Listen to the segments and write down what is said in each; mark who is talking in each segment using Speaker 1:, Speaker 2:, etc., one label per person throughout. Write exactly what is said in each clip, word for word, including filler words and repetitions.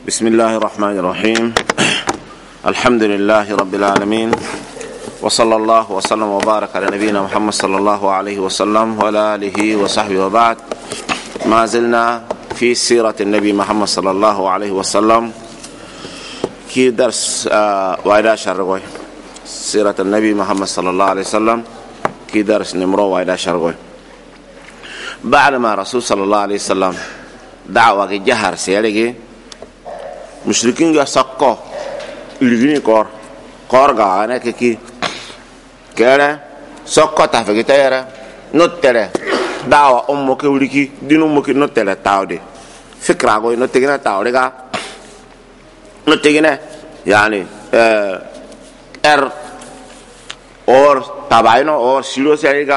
Speaker 1: بسم الله الرحمن الرحيم. الحمد لله رب العالمين، وصلى الله وسلم وبارك على نبينا محمد صلى الله عليه وسلم وعلى آله وصحبه وبعد. ما زلنا في سيرة النبي محمد صلى الله عليه وسلم كي درس وايدا شرقوي. سيرة النبي محمد صلى الله عليه وسلم كي درس نمرو وايدا شرقوي. بعد ما رسول صلى الله عليه وسلم دعوة جهر سيالي مشركين جا سقّا يلقيني كور كور قاعنا كي كذا سقّا تفكي تيرا نوتلا دعوة أمك ولكي دين أمك نوتلا تاودي فكرة قوي نوتينا تاودي كا نوتينا يعني ار اور تباينو اور سيرو سيريكا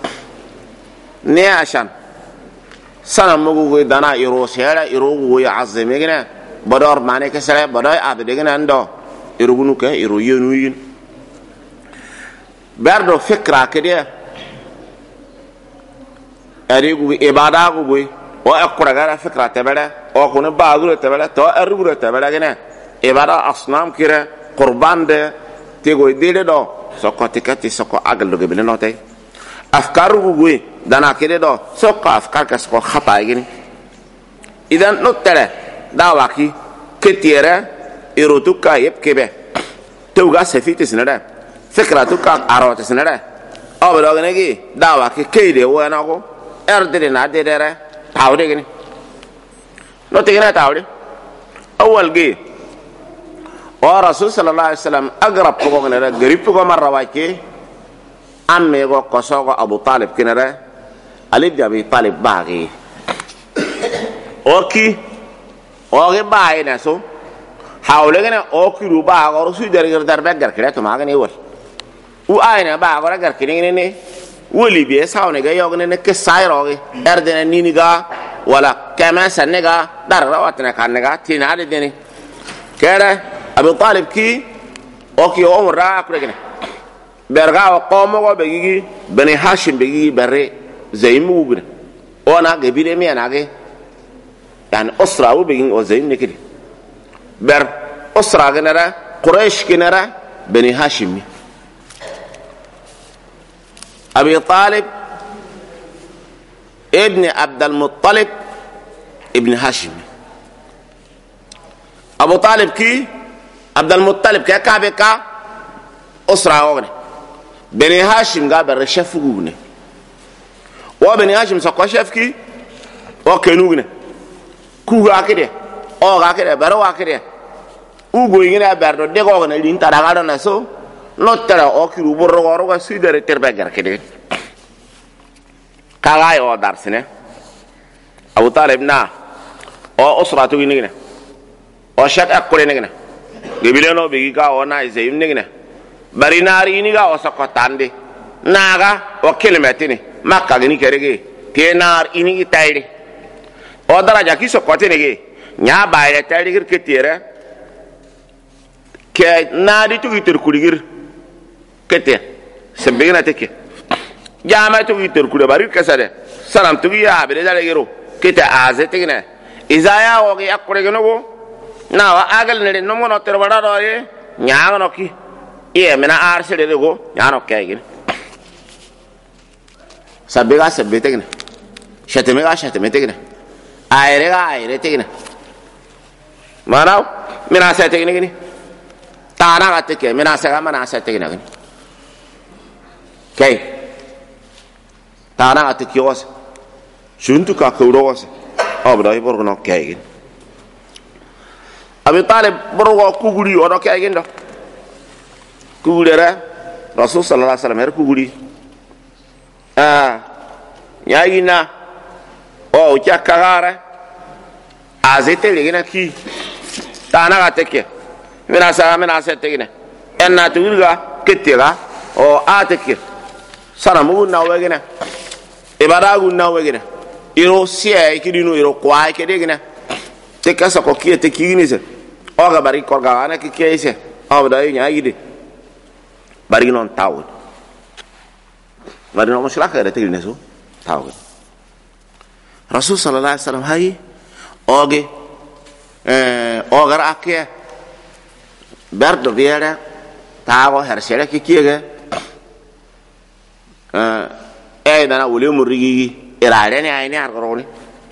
Speaker 1: نياشان سنة مغوي دانا يرو سيرا يرو ويا عزمينا بدور مانه كسره بدور عبد دعنا عنده يروونو كه يرو ينوين بردو فكرة كده أريكو إبادة كوي أو أقرأ كذا فكرة تبلا أو كونه بعضو تبلا تو أريكو تبلا كنا إبادة أصنام كده قربان ده تيجي ديله دو سكوا تكتي سكوا أقل لو قبلنا نوتي أفكاره كوي دانا كده دو سكوا أفكار كسكوا خطأ يعني إذا نوتلا دعوة كتيرة إيروتوكا يبكي توقع سفيت سنرة فكرة توقع عروت سنرة أو بدو نجي دعوة كيدي هو أنا أقول أردني نادي دره تاودي كني نوتينا تاودي أول جي ورسول صلى الله عليه وسلم أقرب بقول كنره قريب بقول مرة واقعي أمي يقول قصاق أبو طالب كنره علي بن أبي طالب باقي أوكي أوكي باي ناسو حاولنا أوكي روبا أقول سوي درجة دربة كركلة توما كني أول وأنا با أقول كركلة كني ولي بيس هاو نجا يوغن كسائر أوكي أردنا نينيغا ولا كمان سنجا دار رواتنا كانجا تينار ديني كره أبي طالب كي أوكي عمر را أقول كني برجع وقام وبيجي بني هاشم بيجي بري زي موجود وأنا قبيلة مي أنا كي يعني أسرة أو بيجين أو زين نكدي بر أسرة كنرا قريش كنرا بني هاشم أبي طالب ابن عبد المطلب ابن هاشم أبو طالب كي عبد المطلب كي كابي كا أسرة أوغني بني هاشم قابل رشف وغني وبني هاشم سقوا شف كي وكنوغني kuga kide o ga kide baro wa kide ugo yina berdo de ko na lin tada ga na so no tara o kiru borro goro ga sidere terbe gar kide kala yo darsine Abu Talib na o usratu ni o shat akure ni gebile no bigi ka o na izeyim ni bari nari ni ga o sakotande naga o kilometini makka ni kerege kenar ini tayde o daraja ki sokote nege nya baye tarigir ketira ke nadi tu gitur kuligir kete sebegna teke jama tu gitur kuda bari kasade salam tu ya be dale gero kete aze tegna izaya o gi akure gno go na wa agal ne no mo no ter bada do ye nya no ki e mena arse de go nya no kay sabega sebbe tegna shateme ga shateme tegna aire ga aire tegna manaw mina sa tegna gini tana ga teke mina sa ga mana sa tegna gini kay tana ga teke was shuntu ka ko was abda ibor no kay gini Abi Talib borgo kuguri odo kay gini do kuguri ra Rasul sallallahu alaihi wasallam er kuguri ah yayina o chakagara azete legena ki tana ga teke mina sa mina sa tegina enna tuga ketega o ateke sana mu na wegena ibada gu na wegena iro sie kidinu iro kwa kedegena teka sa ko kiete kigini se o ga bari ko ga ana ki kese o da nya yide bari non taw bari non mushraka da tegina so taw Rasul sallallahu alaihi wasallam hay oge eh ogar akke berdo biere tawo her sere ki kiege eh e dana wuli murigi irare ne ayni ar goroni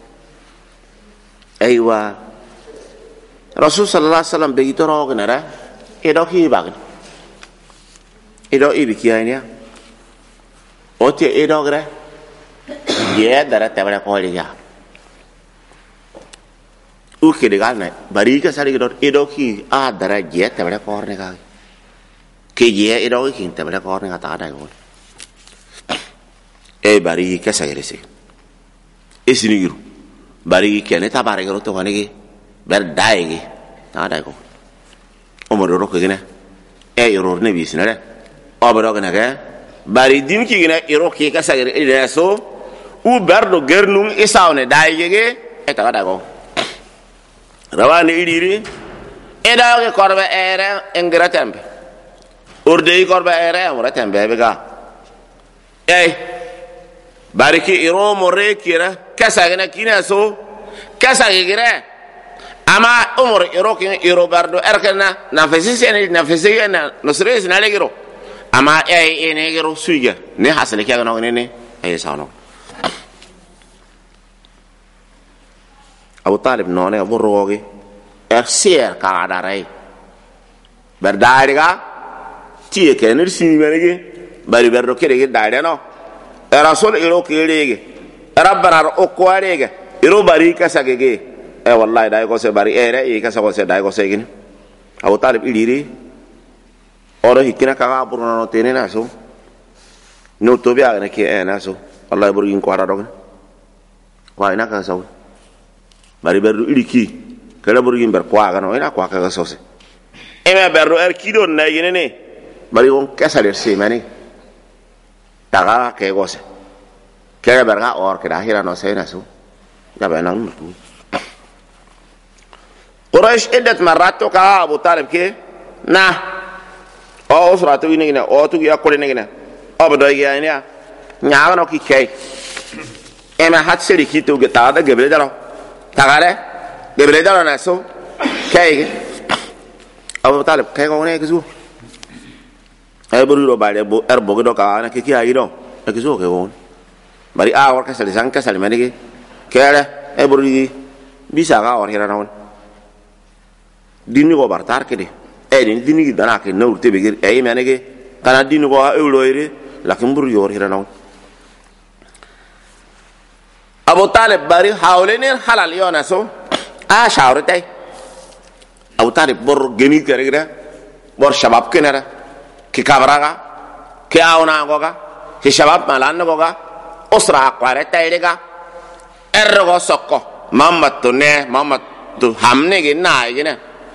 Speaker 1: aywa rasul sallallahu alaihi wasallam be gitoro gnara edo ki bagni edo ibi ki ayni ote edo gre ye dara tabara ko liya u ke de galna bari ka sari edo edo ki a dara ye tabara ko ne ka ke ye edo ki tabara ko ne ka ta da ko e bari ka sagere se esinigiru bari ke ne tabare gero to ne ber daigi ta da ko o mo ro ko gene e iro ne bi sinare o baro gene ga bari dim ki gene iro ki ka sagere ide so u berdo gernum isawne daigi ge e ta da ko rawani idiri e da ke korbe ere engara tembe urde korbe ere amra tembe be ga e bariki iro more kira kasa gena kina so kasa gire ama umur iro kin iro bardo erkana nafasi sene nafasi na nosre sene legiro ama e ene giro suiga ne hasale kya no ne e sano Abu Talib no ne Abu Rogi er ser ka darai berdari ga tie ke ne sini menege bari berdo kere ge dare no rasul iro kirege rabbana o kwarege iro bari kasagege e wallahi dai ko se bari ere e kasago se dai ko se gini Abu Talib iliri oro hikina ka buru no tene na so no to biya ne ke e na so wallahi buru in ko ara dogon kwa ina ka so bari berdu iliki kala buru in ber kwa ga no ina kwa ka so se e me berdu er kido na yene ne bari on kasale se mani daga ke gose ke berga or ke dahira no sai nasu ya banan mutu Quraish iddat marrat ka Abu Talib ke na o usratu ni gina o tu ya kole ni gina o bodo ya ni ya nya no ki ke e ma hat seri ki tu ta da gebre dalo tagare gebre dalo na so ke Abu Talib ke ko ne ke su ay buru ro bare bo er bo do ka na ke ki ayi do e kiso ke won bari a war ka sali san ka sali mani ke kere e buru bisa ga war hira na won dini ko bartar ke de e din dini gi dana ke no te be ge e mani ke kana dini ko e lo ire la ke buru yor hira na won Abu Talib bari hawlenin halal yo na so a shawre tay Abu Talib bor geni kere gira bor shabab ke nara ki kabraga ki awna goga ki shabab malan goga usra qare tayriga ergo sokko mammat to ne mammat to hamne ge na gina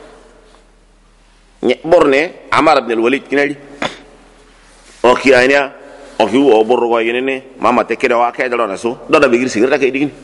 Speaker 1: borne Amar ibn al-Walid kinali o ki aynya o fi o borro go yene ne mammat te kede wa ke dalo na so do da bigir sigirta ke digini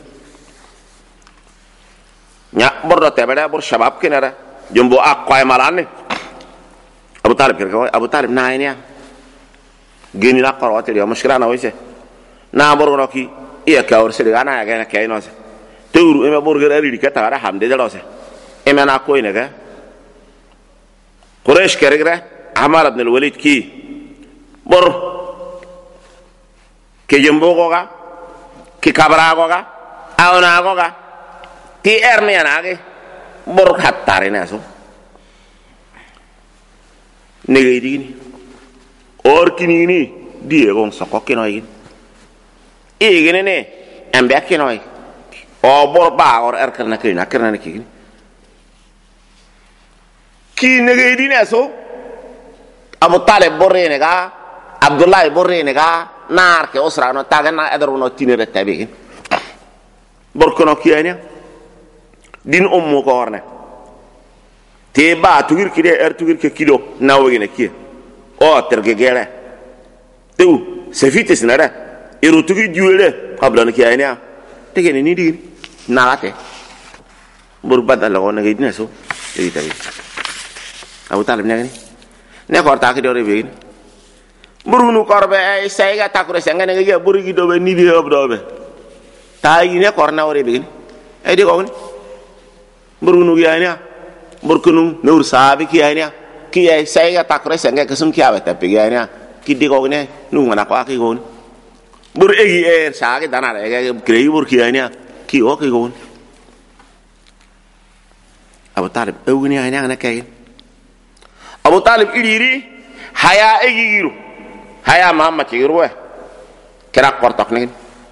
Speaker 1: nya bordo tebeda bor shabab kinara jumbo aqwa malan ne Abu Talib kira Abu Talib na ini ya gini la qarwat dia mushkila na wise na bor no ki iya ka or sele ana ya gana kay no se teuru e me bor gere ri ka ta ra hamde de lo se e me na ko ine ga Quraysh kere gra Amar ibn al-Walid ki bor ke jembo go ga ki kabra go ga awna go ga ti erni ana ge bor khattare na so nege digini or kinini die gon soko kinoy e gene ne ambe kinoy o bor ba or er karna kina karna ne kini ki nege dine so Abu Talib borre ne ga Abdullah borre ne ga nar ke osra no tagana edro no tinere tabi bor kono kiyanya din ummu ko orne te ba tugir kide er tugir ke kido nawo gene ki o terge gere tu se fites nara eru tugi juele qabla ki ayna te gene ni di nalate bur badal ko ngi dina so te tabi Abu Talib ne ne ko ta ki do re be burunu korbe ay sayga takure senga ne ngi buru gi do be ni di ob do be ta yi ne korna ore be ay di ko burunu yani burkunu nur sabi ki yani ki ay sai ga takre sanga kesum ki abata pe yani ki digo ne nu mana ko ki gon bur egi er sa ga dana ga krei bur ki yani ki o ki gon Abu Talib ewni yani ana kay Abu Talib iriri haya egi giru haya Muhammad ki giru kira kortok ne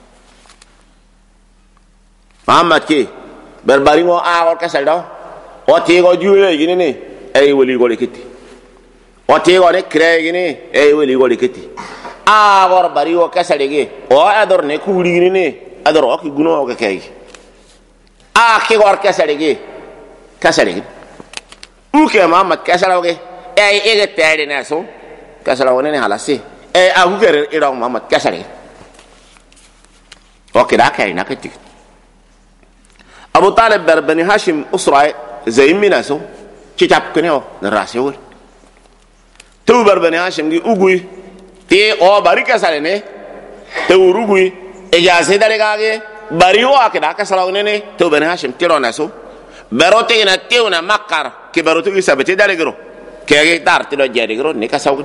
Speaker 1: Muhammad ki berbari ngo awal kesal do o ti go jule gini ni ay wali go likiti o ti go ne kre gini ay wali go likiti a gor bari o kesal gi o ador ne ku gini ni ador o ki guno o kay a ki gor kesal gi kesal gi u ke Muhammad kesal gi ay ege tayde na so kesal o ne halasi ay a hu ger iro Muhammad kesal gi o kida kay na kiti Abu Talib ber Bani Hashim usra زي مناسو كتاب كنيو نراسيول تو بر Bani Hashim gi ugui ti o bari kasalene to urugui ejaase dalegage bari o akida kasalawne ne to Bani Hashim tiro naso berote ina teuna makar ke berote gi sabete dalegro kege dar tilo jedigro ne kasawu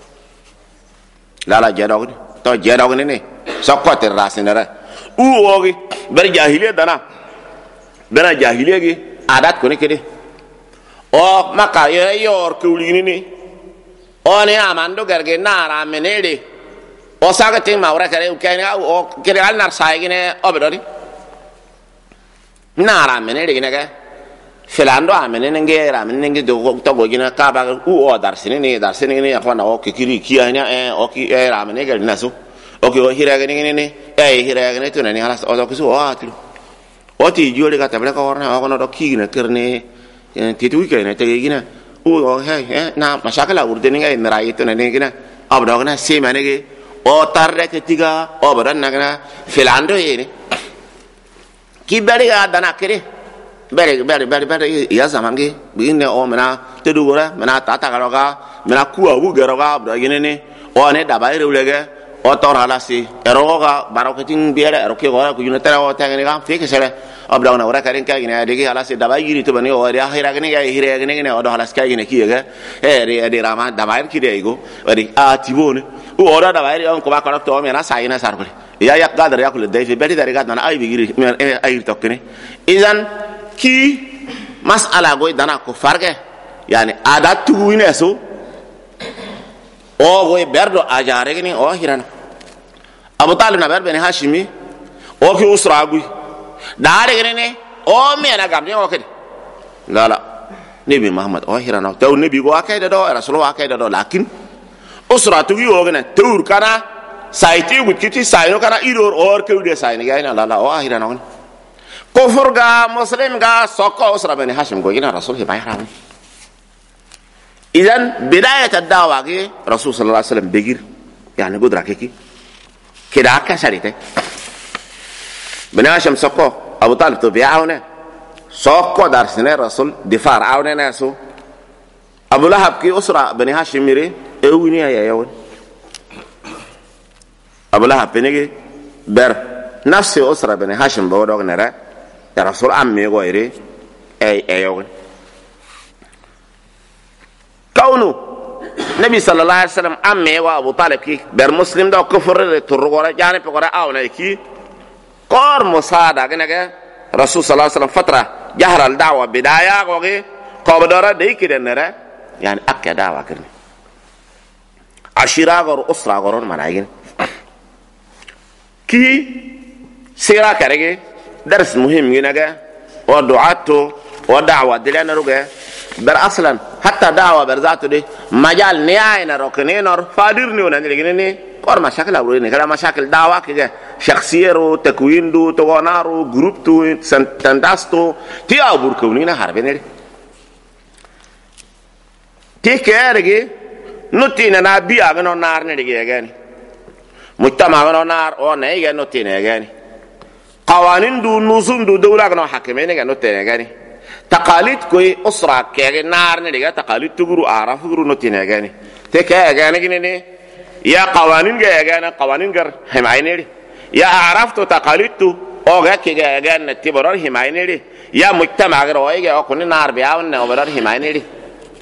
Speaker 1: lala jedogni to jedogni ne sokote rasinere u ogi ber jahiliya dana bena jahiliya gi adat ko ne kede o maka yo yor kuulini ni o ne amando garge nara menede o sagate mawra kare o kene o kere al nar saigine obedori nara menede gine ga filando amene nge ra menene nge do to go gine ka ba u o dar sine ne dar sine ne akwana o kiri kiya ne o ki ra menene ga naso o ki o hira ga ne ne e hira ga ne to ne halas o ko so o atlu Oti jual dekat tablet kau orang orang nak doki gina kerana titu ikan ni tegi gina. Oh hey na masyarakat lah urut ni kan merai itu nanti gina. Abang orang si mana ke? Oh tar ketiga, oh beran nak gina filando ini. Kibari ada nak kiri. Beri beri beri beri iya zaman ke. Begini oh mana tedu gora, mana tata kalau ka, mana kuah bu gero ka, abang gini ni. Oh ni dabai rulege. O tor halasi eroga baroketin biara eroke gora ku yunatara o tangene ga feke sele abda na ora karen kagine adegi halasi dabai giri to bani o ri akhira gine ga hire gine gine o do halas kagine kiyega e ri adi rama dabai kide igo ri a tibone o ora dabai on ko ba ko to me na sayina sarkule ya yak gadar yakul dai fi beti dari gadna ay bigiri ay tokkene izan ki mas'ala goy dana ko farge yani adat tu ineso o goy berdo ajare gini o hirana Abu Talib na ber Bani Hashimi o ki usra gui dare gini ne o me na gamne o kede lala nabi Muhammad o hirana taw nabi go akay da do rasul akay da do lakin usra tu gi o gina tur kana saiti gut kiti sayno kana idor or ke ude sayni ga ina lala o hirana on kufur ga muslim ga sokko usra Bani Hashim go gina rasul he bayram إذن بداية الدعوة كي رسول صلى الله عليه وسلم بيجير يعني قدرة كي كده كسرته Bani Hashim سكو أبو طالب تبيعونه سكو درسنا رسول دفاع عونه ناسو أبو لهب كي أسرة Bani Hashim ميري أويني يا يوم أبو لهب بنيجي بر نفس أسرة Bani Hashim بودوغ نرى يا رسول أمي غيري أي أي يوم كونه نبي صلى الله عليه وسلم أمي وأبو طالب كي بر مسلم ده كفر ترغورة يعني بقرة أو نيكي قار مساعدة كنا رسول صلى الله عليه وسلم فترة جهر الدعوة بداية وكي قبضة ده كده نرى يعني أكيد دعوة كنا عشيرة غور أسرة غورون مناعين كي سيرة كرجة درس مهم كنا ودعاته ودعوة دلنا رجع بر اصلا حتى دعوه برذاته دي مجال نهايه ركنين اور فادرني ونجلني كور مشاكل اورين كلام مشاكل دعوه كده شخصيه رو تكوين دو توانارو جروب تو سنتاستو تي ابور كونينا حربين تي كيرغي نوتينا نبي اغنو نار ندي غاني مجتمع اغنو نار او نيغا نوتينا غاني قوانين دو نظم دو دوله اغنو حاكمين غانو تينا غاني تقاليد كوي أسرة كأجن نار نرجع تقاليد تجرو أعرف تجرو نتينا جاني تكأ جانا جنني يا قوانين جا جانا قوانين جر حماية نري يا أعرف تو تقاليد تو أو جا كي جا جانا تبرر حماية نري ya mujtama ga roye ga ko ni nar be awn ne obarar himayni ri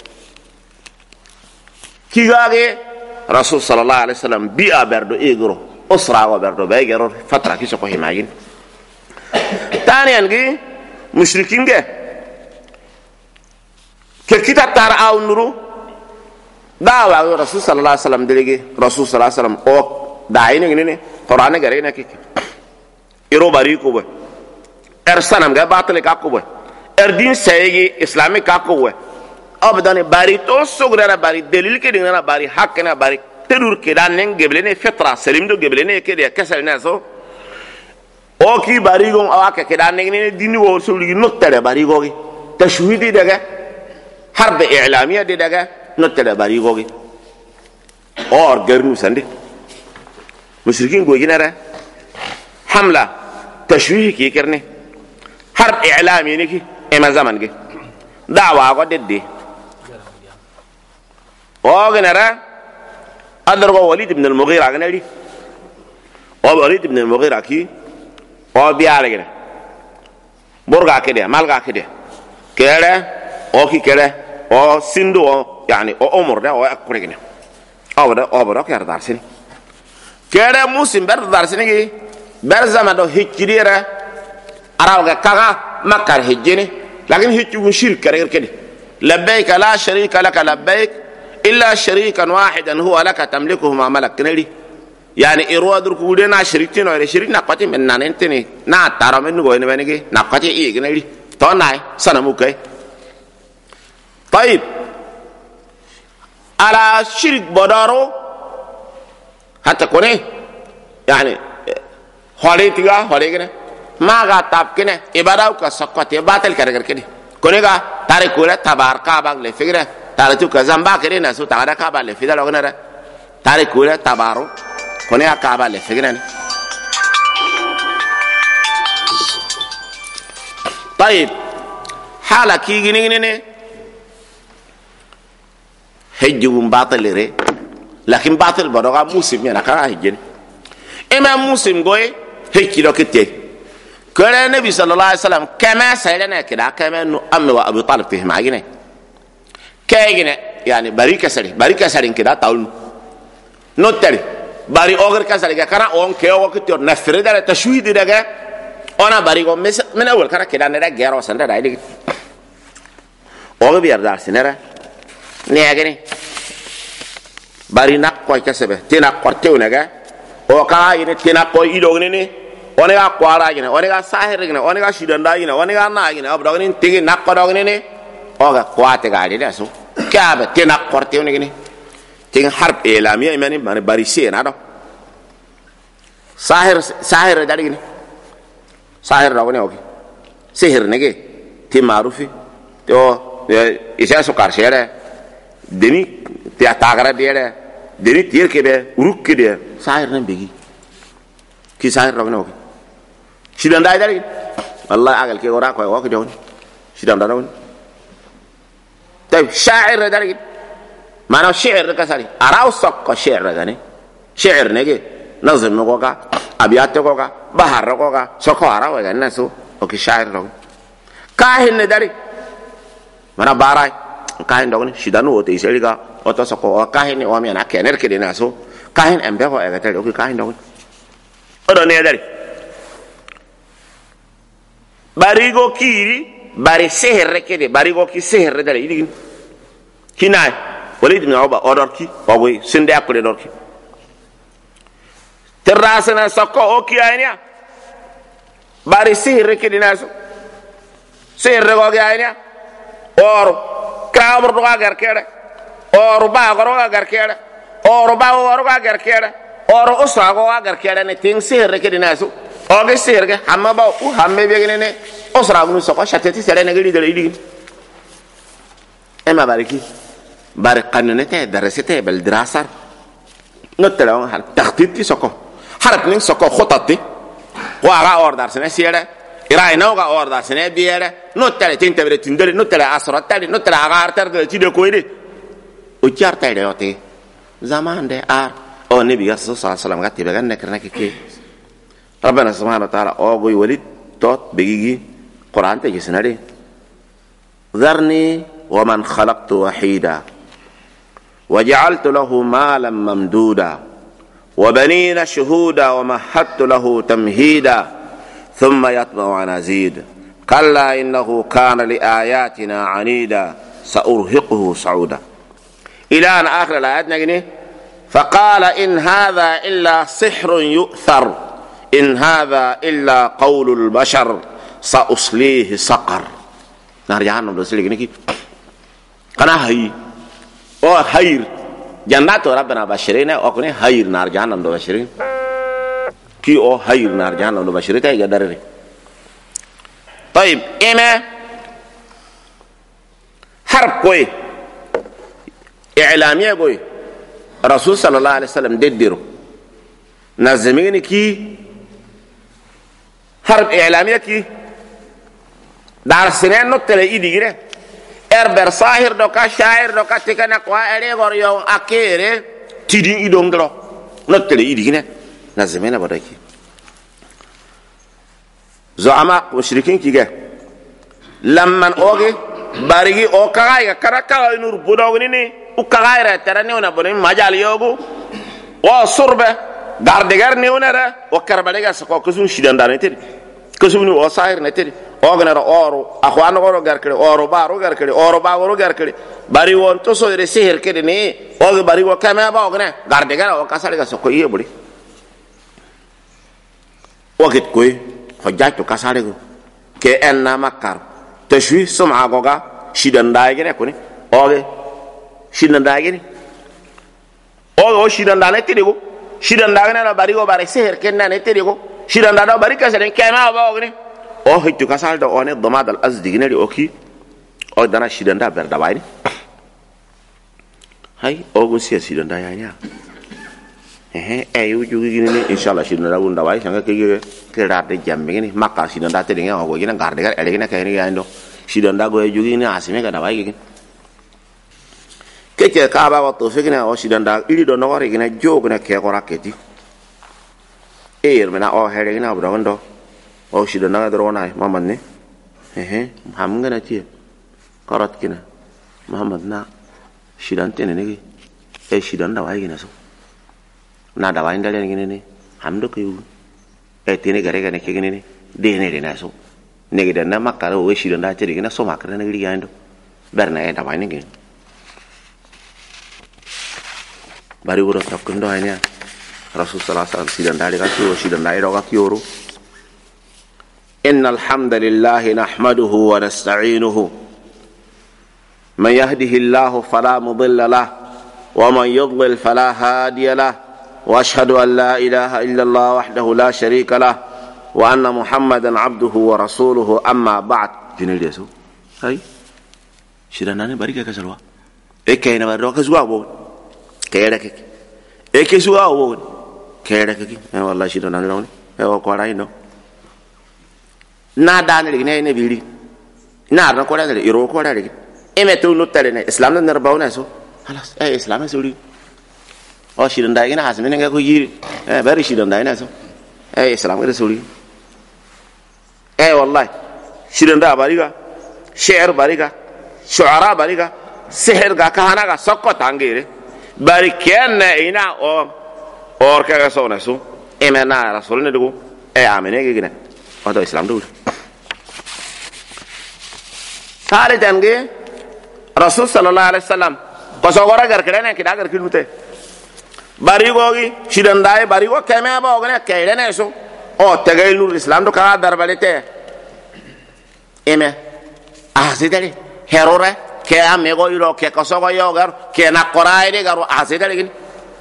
Speaker 1: kigage rasul sallallahu alaihi wasallam bi aberdo egro usra wa berdo be gero fatra ki ko himayin taniyan gi mushrikin ge ke kita tar aw nuru dawa rasul sallallahu alaihi wasallam delege rasul sallallahu alaihi wasallam o daine ngene ne qur'an gare na ki iro bari ko be er sanam ga batle ka ko be er din sayegi islamic ka ko be abdane bari to sograra bari delil ke dingana bari hakna bari terur ke dan neng geblene fitra selim do geblene ke de kasal na so o ki bari gon awaka ke dan neng ne dini wo so ligi noktere bari gogi tashwidi daga harb i'lamiya de daga noktere bari gogi or garnu sande mushrikin go ginara hamla tashwih ki kerne harb i'lami ne ki e ma zaman ge da'wa go dedde o ginara adrgo walid ibn al-mughira ganali o walid ibn al-mughira ki o biare gene borga kede malga kede kere o ki kere o sindu o yani o umur da o akure gene o da o baro kar darsini kere musim ber darsini gi ber zama do hijrira arawga kaga makkar hijjini lakin hijju shirk kare kede labbaik la sharika lak labbaik illa sharikan wahidan huwa laka tamlikuhu ma malak nari yani irwa dur ku de na shiriki no re shirik na pati men nan enteni na taro men go ne benigi na pati i gnari to nai sana mu kai طيب على شرك بدارو حتى كونه يعني hore tiga hore gene maga tap kene ibadaw ka sakkate batal kare kare kene kone ga tare kula tabar ka bag le figra tare tu ka zamba kene na su tare ka ba le fida lo gene tare kula tabaru kone ka ba le figra ni طيب حالا كي gini gini ne hejjum batal re lakin batal bodoga musim ya ka hejjen imam muslim goy hekki do kete kare nabi sallallahu alaihi wasallam kama sayyidina kida kama nu amma wa abu talib fihim agine kaygne yani barika sari barika sari kida taul no tari bari ogar kasari ga kana on ke o kete na freda tashwid daga ona bari go mena wal kana kida ne da gero sanda da idi o bi arda sinera ne agine bari nak koy kasebe tina kortew naga o kala ine tina koy ido ne one ga kwara gine one ga sahir gine one ga shidanda gine one ga na gine abdo gine tigi nak ko dog ne o ga kwate ga de so kabe tina kortew ne gine tin harb elamiya imani man bari se na do sahir sahir da gine sahir da ne o sihir ne ge ti marufi to isa so karshere deni ti atagara de deni tier ke de uruk ke de sahir nan begi ki sahir rogno ko sidan dai dari wallahi agal ke ora ko wa ko don sidan daron tay sha'ir dari mana shi'r ka sari araw sakko shi'r gane shi'r ne ge nazm ko ka abiyat ko ka bahar ko ka soko araw ga naso o ki sha'ir rog kahin ne dari mana barai kahin dogni sidanu o te iseliga o to soko o kahin o mi na kener ke de naso kahin embe ko e ga tele o ki kahin dogni odo ne dari barigo kiri bari seher ke de barigo ki seher dari idi kinai walid ibn uba odor ki o boy sinde akure dor ki terrasana soko o ki aynya bari seher ke de naso seher go ga aynya or kraabur do gar kere or ba goro gar kere or ba goro gar kere or usa go gar kere ne ting seher ke de naso o ge seher ge hamma ba u hamme be ne ne osra bunu soko shateti sere ne gidi dele idi ema bariki bari qanunete darasete bal dirasar notelaw hal taxtiti soko harap ning soko khotati wa ra ordar sene siere ira ina ga ordar sene biere notele tinte bere tindele notele asra tali notele agar tar de tide ko ide o charta ide ote zaman de ar o nabi sallallahu alaihi wasallam gatti be ganne karna ke rabbana subhanahu wa ta'ala o goy walid tot begigi قرآن تجسنا لي ذرني ومن خلقت وحيدا وجعلت له مالا ممدودا وبنين شهودا ومهدت له تمهيدا ثم يطمع أن أزيد كلا إنه كان لآياتنا عنيدا سأرهقه صعودا إلى أن آخر الآيات نجني فقال إن هذا إلا سحر يؤثر إن هذا إلا قول البشر سأصليه سقر نار جهنم دوسلي كنيكي كنا هاي أو هاير جنات ربنا بشرين أو كني هاير نار جهنم دو بشرين كي أو هاير نار جهنم دو بشرين تاي قدرني. طيب إما حرب كوي إعلامية كوي رسول صلى الله عليه وسلم ديرو نازمين كي حرب إعلامية كي دار سنين نطلع إيدي كده إربر صاهر دوكا شاعر دوكا تكنا قوا إلي غريو أكيري تيدين إيدون دلو نطلع إيدي كده نازمين بداكي زعماء مشركين كي لمن أوغي باريغي أو كغاية كراكا نور بودوغنيني وكغاية تراني ونبوني مجال يوغو وصربة غاردغر نيونة وكرباليغا سكو كسون شيدان داني تري كسون او صاير نتري اوغنر اورو اخوان غورو غاركري اورو بارو غاركري اورو باورو غاركري باري وون تو سو ريسير كدي ني اوغ باري و كما با اوغنا غاردغر او كاساليغا سكو يبولي وقت كوي حجاجتو كاساليغو كي ان مكار تشوي سمعا غوغا شيدان دايغني كوني اوغ شيدان دايغني اوغ شيدان داني تيغو شيدان داغنا باري و باري سير كنن نتيغو شيدان دا باري كاسالين كما با اوغني او هيتو كاسال دا اوني ضماد الازدي نري اوكي او دانا شيدان دا بردا بايني هاي اوغو سي شيدان دا يانيا ايه ايو جوغي ني ان شاء الله شيدان دا وندا باي سانغا كيغي كيرا دي جامي ني ماكا شيدان دا تيغي اوغو جينا غاردي غار الي كايني ياندو شيدان دا غوي جوغي ني اسيمي غدا باي كي كيكي كابا واتو فيكنا او شيدان دا إلي دو نوري غنا جوغنا كيكو راكيتي اير منا او هيرينا برondو او شيدان دا دروناي محمد ني هه هم غنا تي قرات كنا محمد نا شيدان تي ني اي شيدان دا واي غنا سو نا دا واي ndalen ngene ni ham do ko e tini gare gane ke ngene ni de ne de na so ne ge na makara o shidon da tiri gina so makara na giri yando berna e da waini ngene bari wuro takkundo aynya rasul sallallahu alaihi wasallam shidon da ga ko shidon da ro ga kyoru innal hamdalillah nahmaduhu wa nasta'inuhu man yahdihillahu fala mudilla lahu wa man yudlil fala hadiya lahu واشهد ان لا اله الا الله وحده لا شريك له وان محمدا عبده ورسوله اما بعد جنيل يسو هاي شيراناني باريكا كسلوا اكاينا بارو كسوا بو كيرك اكسوا بو كيرك والله شيراناني لوني او كوراي نو نا دان لي ني بيري نا نا كورا لي يرو كورا لي ايمتو نوتالي اسلام نرباونا سو خلاص اي اسلام سوري او شيدان داي غنا حاسمين nga ko yiri eh bari shidon dai na so eh islam ga suri eh wallahi shidon da bari ga shi'r bari ga shu'ara bari ga sihr ga kahana ga sokko tangere bari ken ina o or ka ga so na so e me na rasul ne dugo e amene ge gina o do islam do sare dange rasul sallallahu alaihi wasallam ko so gora gar kene ki dagar kilmute bari gogi shidan dai bari go keme ba ogane kayle ne so o tagay nur islam do kala darbalete eme asidali herore ke ame go iro ke ko so go yogar ke na qorai de garu asidali gin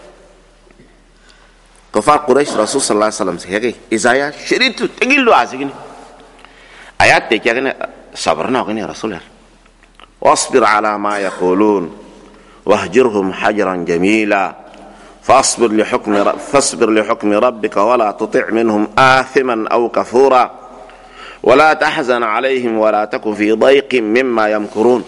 Speaker 1: ko fa quraish rasul sallallahu alaihi wasallam sehege izaya shiritu tegillo asigini ayat te kagene sabrna ogane rasul wasbir ala ma yaqulun wahjurhum hajran jamila فاصبر لحكم رب فاصبر لحكم ربك ولا تطع منهم آثما أو كفورا ولا تحزن عليهم ولا تك في ضيق مما يمكرون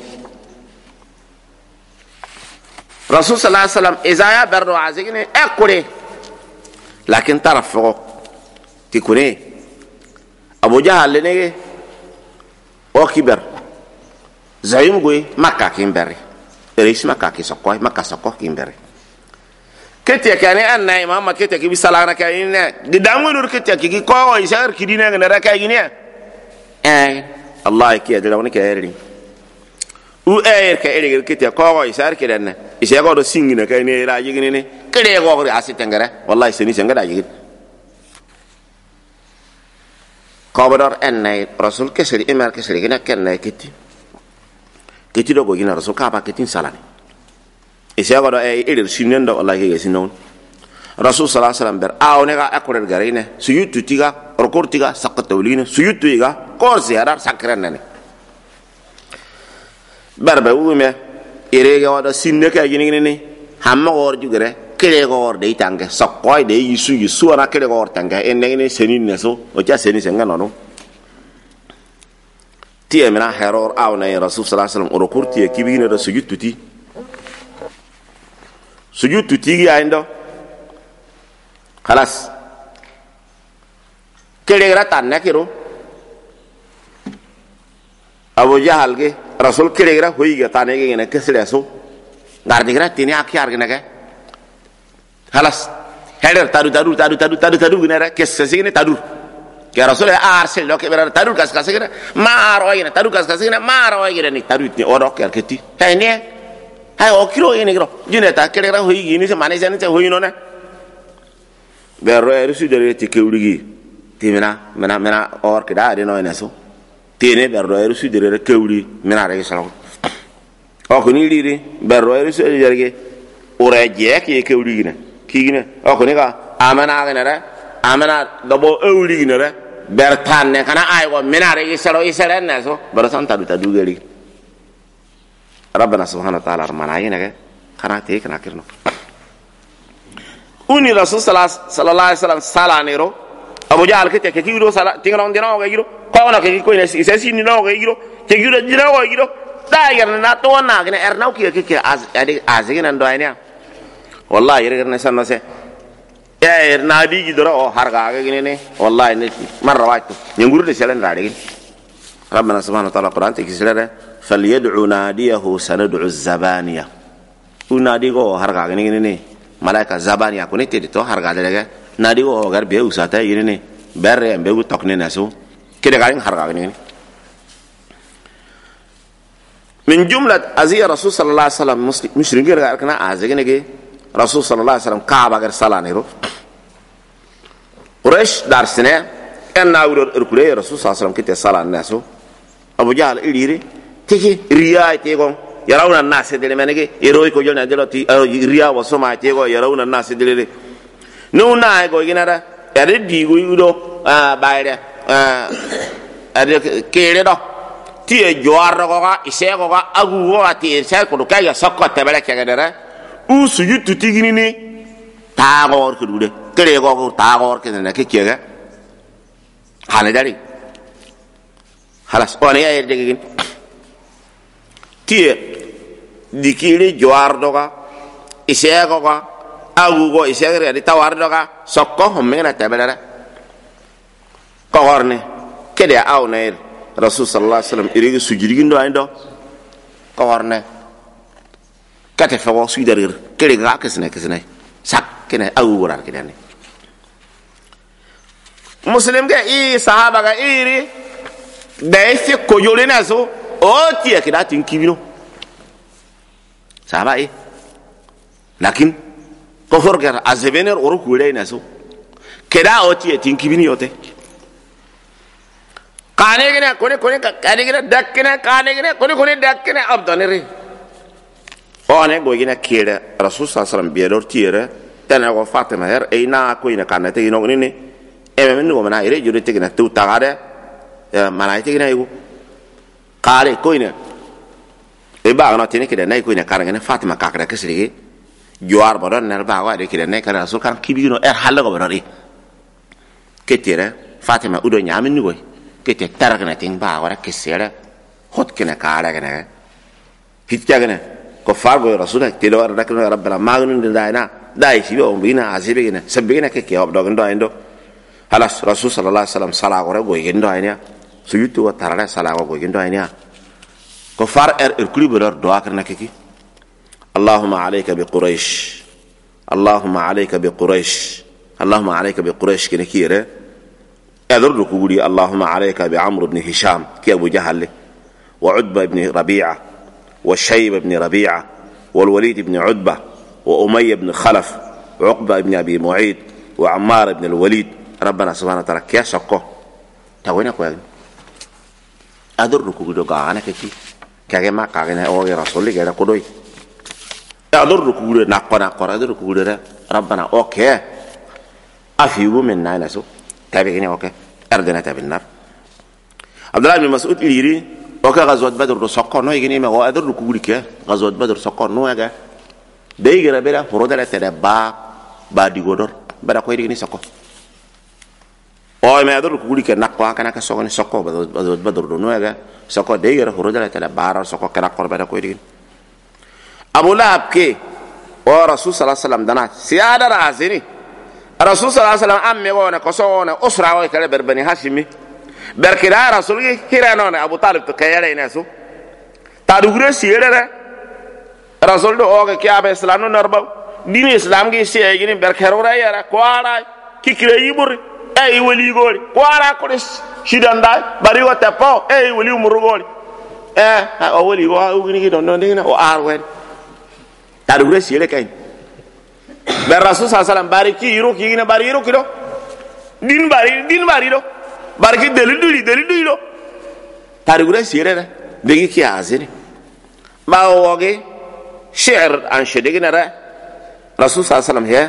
Speaker 1: رسول صلى الله عليه وسلم إذا يبروا عزيزين أكله لكن ترفقوا تكوني أبو جهل لنيه o kiber zayum goy makka kimbere reis makka ki sokoy makka sokko kimbere kete kane annay muhammad kete ki bisalana kayne de dangonur kete ki ko o isar kidina ngana raka yine eh allah ki adira woni ka eri u er ka eri kete ko o isar kidanna ise ko do singina kayne la yigini ne kede ko ri asitengere wallahi seni senga da yigit kobador annay rasul kesri imar kesri gina kenna kiti kiti do go gina rasul ka ba kitin salani ise ko do e eri sinendo wallahi ke sinon rasul sallallahu alaihi wasallam ber awne ga akore garine suyutu tiga rokor tiga sakatawlina suyutu iga kor ziyarar sakranane barba wume ere ga wada sinne ka gini ni hamma gor jugere kele gor de tange sokoy de yisu yisu ana kele gor tange en ne senin neso o ja senin senga nono tie mena heror awna rasul sallallahu alaihi wasallam rokor tie kibine do suyutu ti suyutu ti ga indo خلاص kele gra tan nakiro abu jahal ge rasul kele gra hoyi ga tane ge ne kesle so gardi gra tini akyar ge ne ge خلاص heder taru taru taru taru taru taru ge ne kesse ne taru ke rasul arsel lo ke ber taru kas kas ge ma aro ge ne taru kas kas ge ma aro ge ne taru ni oro ke keti hay ne hay o kilo ge ne gro jine ta kele gra hoyi ge ni se mane jane se hoyi no ne berro e rusu dere ti kewligi timina mena mena or kida de no neso tene berro e rusu dere kewli mena re sala o ko ni liri berro e rusu dere ore je ki kewligi ne kigine o ko ni ga amana ga ne re amana dobo ewligi ne re bertan ne kana ay go mena re sala isere neso ber santa du tadu geli rabbana subhanahu wa ta'ala armana yene ga kana te kana kirno uni rasul sallallahu alaihi wasallam sala nero abu jahal kete ke kido sala tingron dino ga giro ko na ke ko ne se sini no ga giro ke giro dino ga giro da yar na to na ga er na ki ke ke az ade azigin ando aynya wallahi yar ne sanno se e er na di gidoro o har ga ga gine ne wallahi ne marra waqtu nyunguru de selen da de rabbana subhanahu wa ta'ala quran te kisere falyad'u nadiyahu sanad'u az-zabaniya unadi go har ga gine ne malaika zabani akone te to harga daga nadi o gar be usata yini berre be u tokne naso kede garin harga ni min jumlat aziya rasul sallallahu alaihi wasallam muslim mushrin gar kana azigene ge rasul sallallahu alaihi wasallam kaaba gar salaniro quraish darsene en nawro erkule rasul sallallahu alaihi wasallam kite salan naso abu jahl iliri tiki riya te gon yarawna nas de menege eroi ko jona deloti riya wa soma te go yarawna nas de no na go ginara ere di go yudo ah bayre ah ade kere do ti e joar go ga ise go ga agu go ati se ko ka ya sokko te bele ke gadara u su yutu tigini ni ta go ko dude kere go go ta go ke ne ke ke ga hale dari halas on ya erde gin ti dikiri joar doga isego ga agugo isegre di tawar doga sokko hommena tabelera ko horne kede awne rasul sallallahu alaihi wasallam irigi sujudi ndo ando ko horne kate fa wo suidarir kede ga kesne kesne sak kene agugo rar kede muslim ga i sahaba ga iri dai fi ko yolena so o ti e kida tin kibino sahabai lakin kofar gar azebener oru kurai naso keda oti etin kibini yote kane gina kone kone kane gina dakkina kane gina kone kone dakkina abdanere one go gina kire rasul sallallahu alaihi wasallam biedor tiere tana go fatima her e na ko ina kana te ino ni e men go mana ire jure te gina tu tagare mana te gina igu kare ko ina e ba no tini kida nay ko ina karanga fatima kakra kesrigi joar boron ner ba wa de kida nay kara rasul kan kibino er halla go borori ketire fatima udo nyamin ni goy kete taragna ting ba wara kesere hot kena kara gana hitja gana ko fargo rasul te do ar dakna rabbana magnun daina dai si o bina azibe gana sabbe gana ke ke ob do ndo ndo halas rasul sallallahu alaihi wasallam sala gore go gendo aynya suyutu wa tarare sala wa go gindo aynia ko far er er kulibor do akarna kiki allahumma alayka bi quraish allahumma alayka bi quraish allahumma alayka bi quraish kene kire ador ko guri allahumma alayka bi amr ibn hisham ki abu jahl wa utba ibn rabi'a wa shayb ibn rabi'a wal walid ibn utba wa umayy ibn khalaf wa uqba ibn abi mu'id wa ammar ibn al walid rabbana subhanahu wa ta'ala kiya shakko tawena ko ador ko gudo ga ana kiki kage ma kage na o ga rasul ga ko doy ador ko gudo na ko na ko ador ko gudo rabbana okay afiu min na naso tabi gini okay ardana tabi nar abdullah ibn mas'ud iliri okay gazwat badr do sokko no yigini ma o ador ko gudo ke gazwat badr sokko no ga dey gara bela horodala tede ba ba digodor bada ko yigini sokko o me ador ko gudo ke nakko kana ka sokko ni sokko gazwat badr do no ga sokko dey gara horodala tede bara sokko kana ko bada ko yigini abu lahab ke o rasul sallallahu alaihi wasallam dana siyada razini rasul sallallahu alaihi wasallam amme wona ko sona usra wa kala berbani hashimi berkira rasul ki hirano na abu talib to kayale ina so ta dugure siyere rasul do o ke abe islam no narba dini islam gi siye gini berkero yara ko ara kikire yibur e wali gori ko ara ko shidanda bari wa tapo e wali umurugori eh o wali go o gini don don dina o arwen ta dugure siyere kay ber rasul sallallahu alaihi wasallam bari ki yiro ki gina bari yiro kido din bari din bari do bari ki deli duli deli duli do ta dugure siyere da begi ki azini ba woge shi'r an shidegina ra rasul sallallahu alaihi wasallam he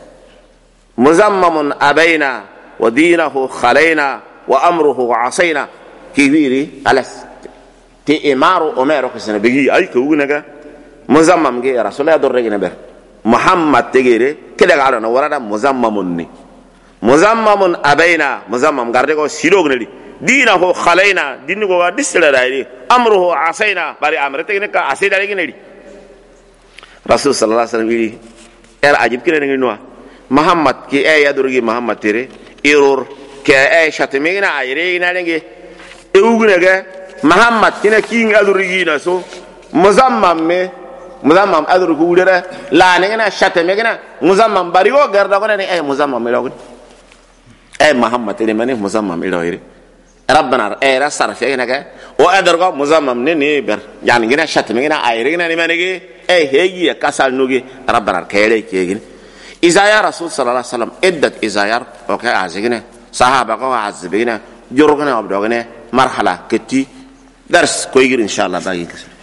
Speaker 1: muzammamun abaina wa dinahu khalaina wa amruhu asayna kibiri alas ti imaru umero kisna begi ay ko ugunaga muzammam ge rasul ya dorre gina ber muhammad tegere kede galo na warada muzammamun ni muzammamun abaina muzammam garde ko sidogneli dinahu khalaina dinni ko disla dayri amruhu asayna bari amrete gina ka asayda gina di rasul sallallahu alaihi wasallam iri er ajib kire ngi noa muhammad ki e yadurgi muhammad tere irur ke e shatmina ayre ina ngi e ugunega muhammad kina ki ngadurgi na so muzammam me muzammam adurgu udere la ngena shatmina muzammam bari go garda ko ne e muzammam me logo e muhammad tere mane muzammam ilo iri rabbana e rasar fi ngena o adurgo muzammam ne ne ber yani ngena shatmina ayre ngena ni manegi اي هي كسال نوغي ربنا كيري كيغين اذا يا رسول صلى الله عليه وسلم ادت اذا يا اوكي عزينا صحابه كو عزبينا جورغنا ابدوغنا مرحله كتي درس كويغير ان شاء الله باقي